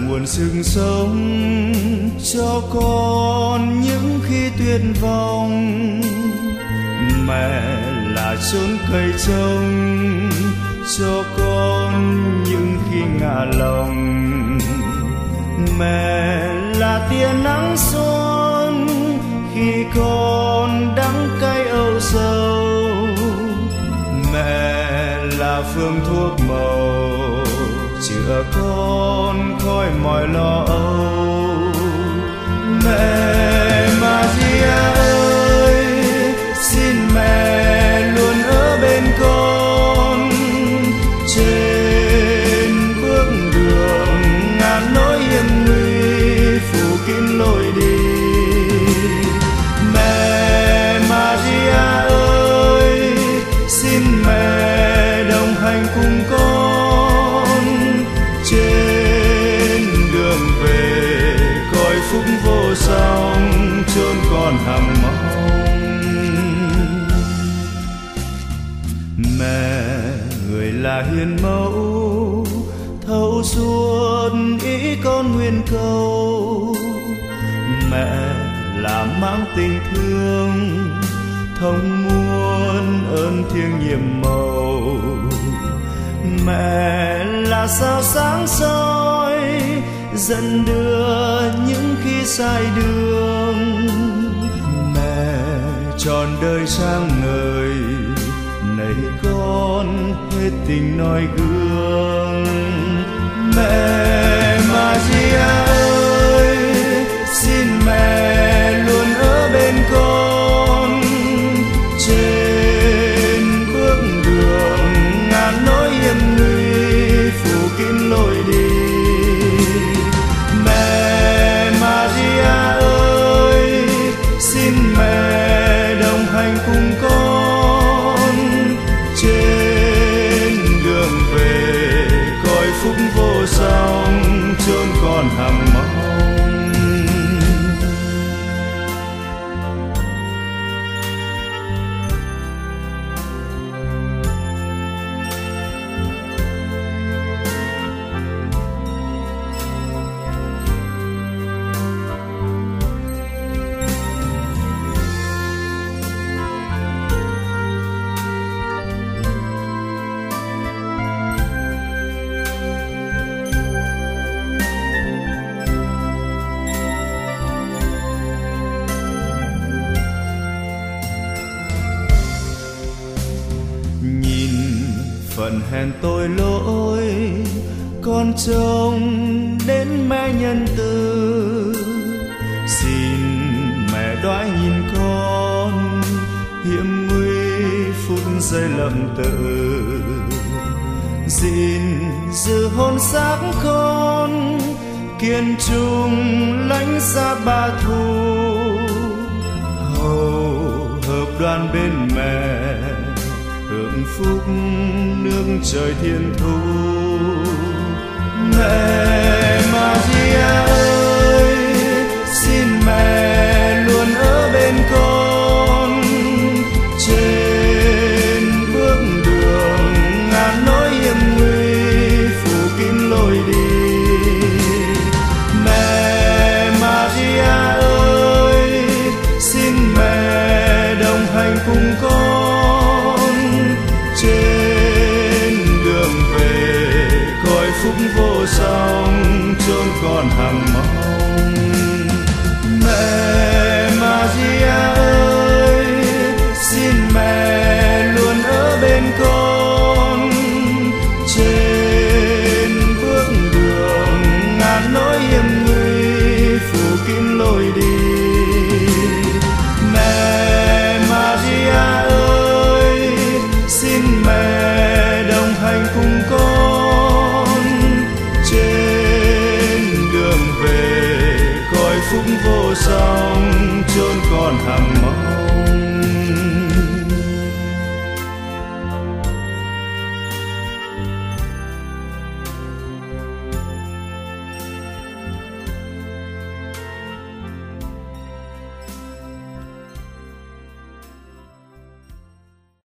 nguồn sức sống cho con những khi tuyệt vọng. Mẹ là chốn cây trông cho con những khi ngả lòng. Mẹ là tia nắng xuân khi con đắng cay âu sầu. Mẹ là phương thuốc màu chữa con khỏi mọi lo âu. Mẹ Maria ơi, xin mẹ luôn ở bên con trên bước đường ngàn nỗi hiểm nguy phủ kín lối đi. Mẹ Maria ơi, xin mẹ đồng hành cùng con trên đường về cõi phúc vô song chốn con hằng mong. Mẹ người là hiền mẫu thấu suốt ý con nguyện cầu. Mẹ là mang tình thương thông muôn ơn thiêng nhiệm màu. Mẹ là sao sáng soi dẫn đưa những khi sai đường. Mẹ trọn đời sáng ngời này con hết tình noi gương. Mẹ Maria ơi, xin mẹ luôn ở bên con trên bước đường ngàn nỗi hiểm nguy phủ kín lối đi. Mẹ Maria ơi, xin mẹ đồng hành cùng con trên đường về cõi phúc vô song chốn con hằng mong. Phận hèn tôi lỗi con trông đến mẹ nhân từ. Xin mẹ đoái nhìn con hiểm nguy phút giây lầm tự. Gìn giữ hồn xác con kiên trung lãnh xa ba thu. Hầu hợp đoàn bên mẹ hưởng phúc nương trời thiên thu. Mẹ